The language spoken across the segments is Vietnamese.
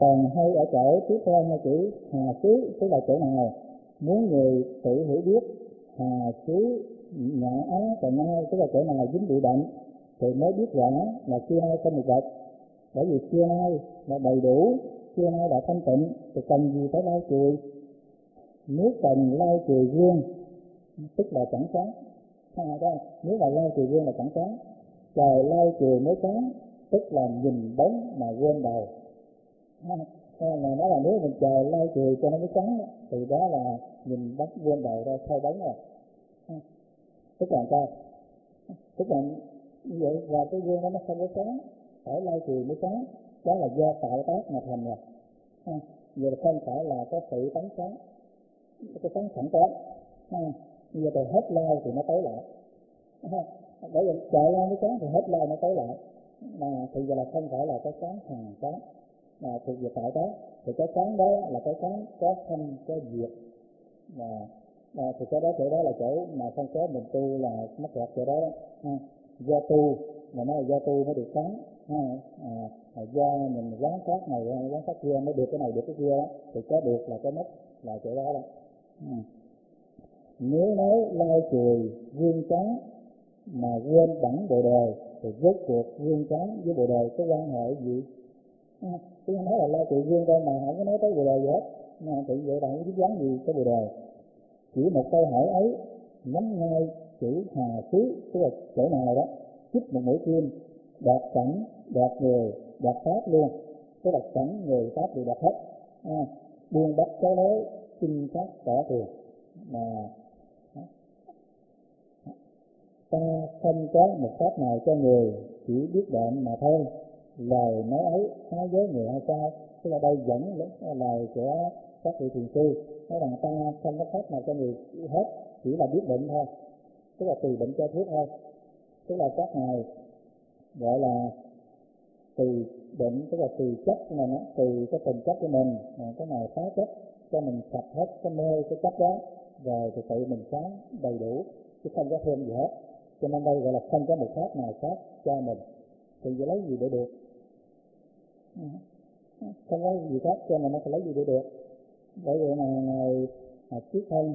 Còn hay ở chỗ tiếp theo hai chữ hà xứ, tức là chỗ nào muốn người tự hiểu biết. Hà xứ ngã á còn ai, tức là chỗ nào dính bị bệnh thì mới biết rõ là xưa nay không một vật. Bởi vì xưa nay là đầy đủ, xưa nay đã thanh tịnh thì cần gì phải lau chùi. Nếu cần lau chùi gương tức là chẳng sáng. Nếu mà lau chùi gương là chẳng sáng. Trời lau chùi mới sáng, tức là nhìn bóng mà quên đầu. Mà nói là nếu mình chờ lau chùi cho nó mới sáng thì đó là nhìn bóng quên đầu ra, thôi bóng rồi. Tức là sao? Tức là như vậy, và cái gương đó nó không có sáng, phải lau chùi mới sáng. Đó là do tạo tác mà thành rồi. Vậy là không phải là có sự tánh sáng, cái sáng sẵn có. Bây giờ từ hết lau thì nó tối lại. Bởi vì chờ lau mới sáng thì hết lau nó tối lại. Mà thì giờ là không phải là cái sáng hằng sáng, mà thuộc về tạo tác. Thì cái sáng đó là cái sáng có thanh có diệt. Thì cái đó chỗ đó là chỗ mà không có mình tu là mắc gạt chỗ đó đó. Do tu mà nói là do tu mới được sáng. Do mình quán sát này quán sát kia mới được cái này được cái kia đó, thì có được là cái mất là chỗ đó đó. Nếu nói lau chùi gương trắng mà quên bẵng bồ đề thì rốt cuộc gương trắng với bồ đề có quan hệ gì? Chứ nói là lau chùi gương thôi mà không có nói tới bồ đề gì hết. Thì vậy bạn có biết dáng gì cái bồ đề? Chỉ một câu hỏi ấy nhắm ngay chữ hà xứ, tức là chỗ nào đó chích một mũi kim, đoạt cảnh, đoạt người, đoạt pháp luôn, tức là cảnh người pháp đều đoạt hết. Buông bắt cái lối xin pháp tỏ tiền. Mà ta không có một pháp nào cho người, chỉ biết đệm mà thôi. Lời nói ấy há với người hay sao? Tức là đây dẫn lời của các vị thiền sư nói rằng ta không có pháp nào cho người hết, chỉ là biết bệnh thôi, tức là tùy bệnh cho thuốc thôi. Tức là các ngài gọi là tùy bệnh, tức là tùy chất của mình, tùy cái tình chất của mình, cái nào phá chất cho mình sạch hết cái mê cái chất đó, rồi thì tự mình sáng đầy đủ, chứ không có thêm gì hết. Cho nên đây gọi là không có một pháp nào khác cho mình, thì vậy lấy gì để được? Không có gì khác cho mình nó phải lấy gì để được? Bởi vậy mà ngài Kiết Thân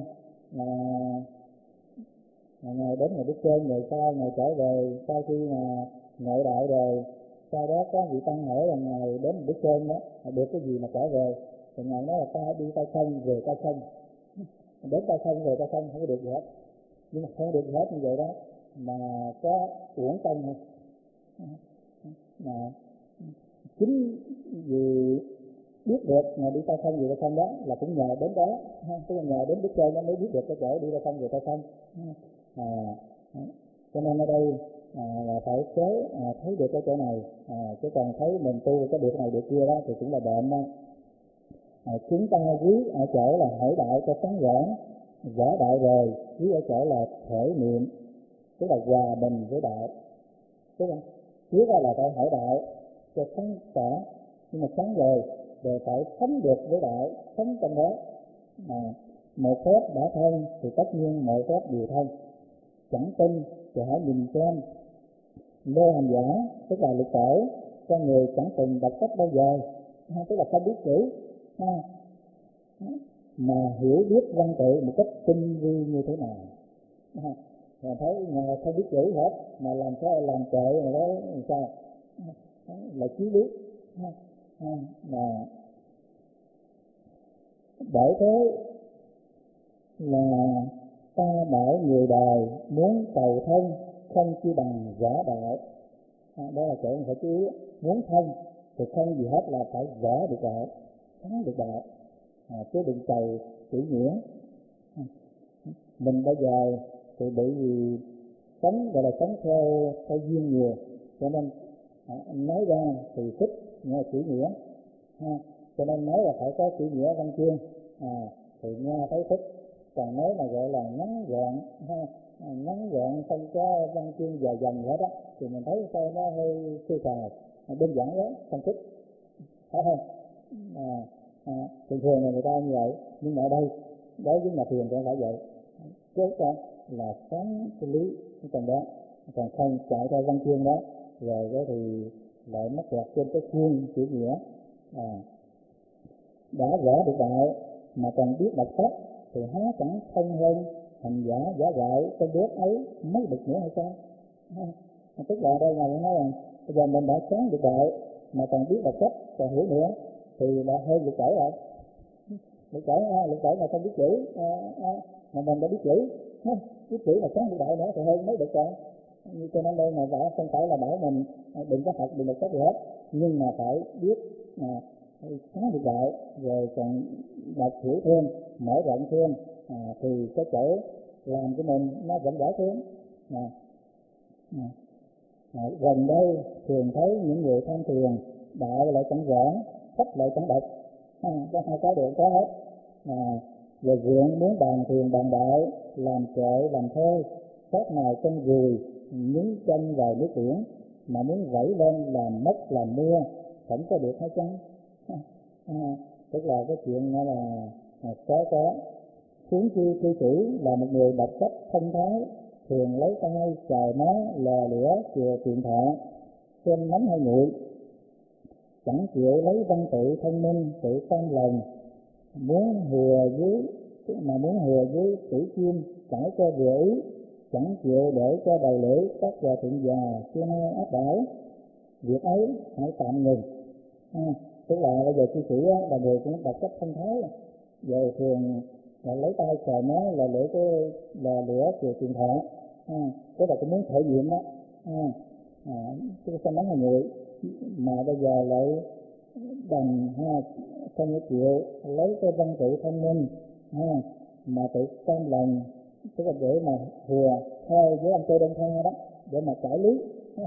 ngài đến ngày Đức Sơn rồi sau ngài trở về, sau khi mà nội đại rồi, sau đó có vị tăng hỏi là ngài đến Đức Sơn đó được cái gì mà trở về, thì ngài nói là ta đi tay không về tay không, đến tay không về tay không, không có được gì hết. Nhưng mà không được gì hết như vậy đó mà có uổng công không? Mà chính vì biết được mà đi tay không về tay không đó là cũng nhờ đến đó, tức là nhờ đến Đức Sơn nó mới biết được cái chỗ đi tay không về tay không. Cho nên ở đây là phải thấy được cái chỗ này, chứ còn thấy mình tu cái được này được kia đó thì cũng là bệnh đó. Chúng ta quý ở chỗ là hỏi đại cho sáng rõ đại rồi, quý ở chỗ là thể niệm, tức là hòa bình với đại. Tức là trước là phải hỏi đại cho sáng tỏ, nhưng mà sáng rồi phải sống được với đại, sống trong đó. Một phép đã thân thì tất nhiên mọi phép đều thân. Chẳng tin thì hãy nhìn xem Lô Hành Giả, tức là Lục Tổ, con người chẳng từng đọc sách bao giờ, tức là không biết chữ, mà hiểu biết văn tự một cách tinh vi như thế nào. Rồi thấy ngài không biết chữ hết mà làm sao làm kệ mà đó làm sao là chí biết. Mà bởi thế là ta bảo người đời muốn cầu thân không chi bằng rõ đạo. Đó là chỗ mình phải chú ý, muốn thân thì không gì hết là phải rõ được đạo, thắng được đạo, chứ đừng cầu chữ nghĩa. Mình bây giờ thì bị gì sống gọi là sống theo duyên nhiều, cho nên nói ra thì thích nghe chữ nghĩa, cho nên nói là phải có chữ nghĩa văn chương thì nghe thấy thích. Còn nói mà gọi là ngắn gọn không có văn chương dài dòng gì hết á thì mình thấy sao nó hơi sơ sài, đơn giản quá, không thích, phải không? Thường thường là người ta như vậy, nhưng mà ở đây đối với nhà thiền thì không phải vậy. Trước đó là sáng cái lý trong đó, còn không chạy theo văn chương đó, rồi đó thì lại mất lạc trên cái khuôn chữ nghĩa. đã rõ được đạo mà còn biết đọc sách thì há chẳng thông hơn hành giả giả gạo trong bếp ấy mấy bậc nữa hay sao? Tức là đây là nói rằng bây giờ mình đã sáng được đạo mà còn biết đọc sách còn hiểu nữa thì là hơi lục cởi rồi. Lục cởi mà không biết chữ mà mình đã biết chữ, biết chữ mà sáng được đạo nữa thì hơn mấy bậc rồi. Như cho nên đây mà bảo không phải là bảo mình đừng có học đừng đọc sách gì hết, nhưng mà phải biết sáng được đạo rồi còn đọc hiểu thêm, mở rộng thêm thì cái chỗ làm của mình nó rộng rãi thêm. Gần đây thường thấy những người tham thiền đạo lại chẳng giảng, sách lại chẳng đọc, có hai cái đều có hết. Về viện muốn bàn thiền bàn đạo, làm chợ làm thuê, khác nào chân ruồi nhúng chân vào nước biển, mà muốn vẫy lên làm mất làm mưa không có được hay chăng? Tức là cái chuyện đó là có huống chi cư sĩ là một người đọc sách thông thái, thường lấy tay chài má lò lửa chùa truyền thọ xem nóng hay nguội, chẳng chịu lấy văn tự thông minh tự tâm lòng, muốn hùa dưới tử chim trải cho vừa ý, chẳng chịu để cho đầy lễ các hòa thượng già xưa nay áp đảo, việc ấy hãy tạm ngừng. Tức là bây giờ cư sĩ là người cũng đọc sách thông thái, giờ thường lấy tay sờ nó là để cái là lửa chùa truyền thọ, tức là cũng muốn thể hiện đó, cái sao nóng là nguội, mà bây giờ lại đành không có chịu lấy cái văn tự thông minh mà tự cam lòng, tức là để mà hùa theo với anh Tô Đông Tha đó để mà cải lý.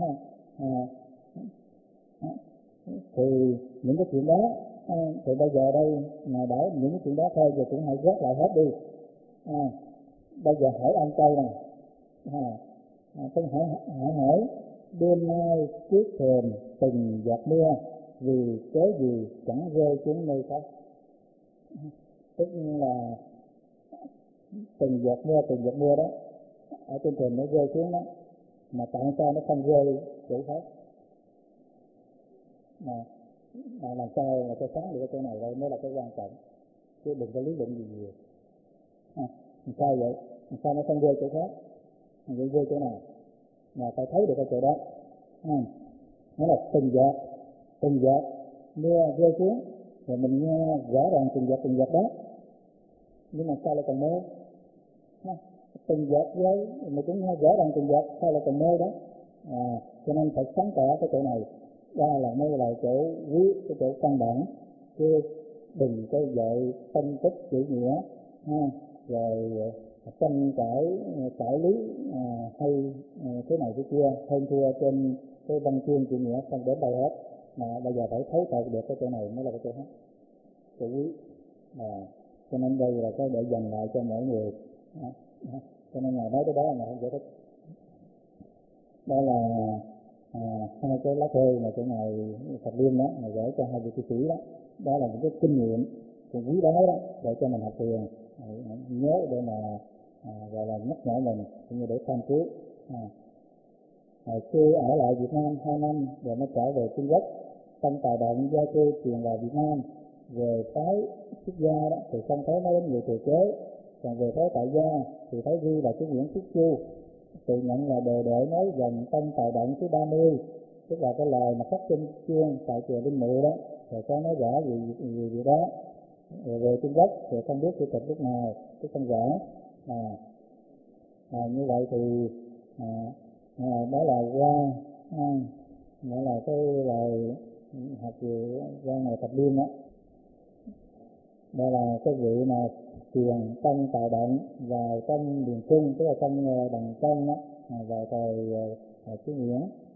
Thì những cái chuyện đó thì bây giờ đây ngài bảo những cái chuyện đó thôi giờ cũng hãy gác lại hết đi. Bây giờ hỏi ông Tây này, tôi hỏi đêm nay trước thềm từng giọt mưa vì cớ gì chẳng rơi xuống nơi khác? Tức là từng giọt mưa đó ở trên thềm nó rơi xuống đó, mà tại sao nó không rơi chỗ khác? Mà làm sao mà cho sáng được cái chỗ này đây mới là cái quan trọng, chứ đừng có lý luận gì nhiều. Sao vậy? Sao nó không rơi chỗ khác? Vậy rơi chỗ nào? Mà phải thấy được cái chỗ đó. Nó là từng giọt mưa rơi xuống, rồi mình nghe rõ ràng từng giọt đó, nhưng mà sao lại còn mơ? Từng giọt rơi mình cũng nghe rõ ràng từng giọt, sao lại còn mơ đó? Cho nên phải sáng tỏ cái chỗ này. Đó là nơi là chỗ quý, cái chỗ căn bản, chứ đừng có dạy phân tích chữ nghĩa rồi tranh cãi lý hay thế này thế kia hơn thua trên cái văn chương chữ nghĩa không đến đâu hết, mà bây giờ phải thấu triệt được cái chỗ này mới là cái chỗ hết, chỗ quý. Cho nên đây là cái để dành lại cho mỗi người. Cho nên ngài nói cái đó là không giải thích. Đó là hai cái lá thư mà cái ngày Phật Liên đó ngài gửi cho hai vị cư sĩ đó. Đó là những cái kinh nghiệm cũng quý báu đó để cho mình học thiền, nhớ để mà gọi là nhắc nhở mình cũng như để tham cứu. Khi ở lại Việt Nam 2 năm rồi mới trở về Trung Quốc, trong tài động gia cư truyền vào Việt Nam, về phái xuất gia đó thì không thấy nói đến người thừa kế, còn về phái tại gia thì thấy ghi là cái Nguyễn Phúc Chu, tự nhận là đồ đệ nói dần trong tài động thứ 30, tức là cái lời mà khắc trên chương tại chùa Linh Mụ đó, rồi có nói rõ gì đó. Rồi về Trung Quốc thì không biết chủ tịch lúc nào, chứ không rõ. Như vậy thì đó là qua đó là cái lời học về qua ngày Phật Liên đó. Đây là cái vị mà truyền trong tài động vào trong miền Trung, tức là trong Đồng Công đó, vào thời Chí Nguyễn.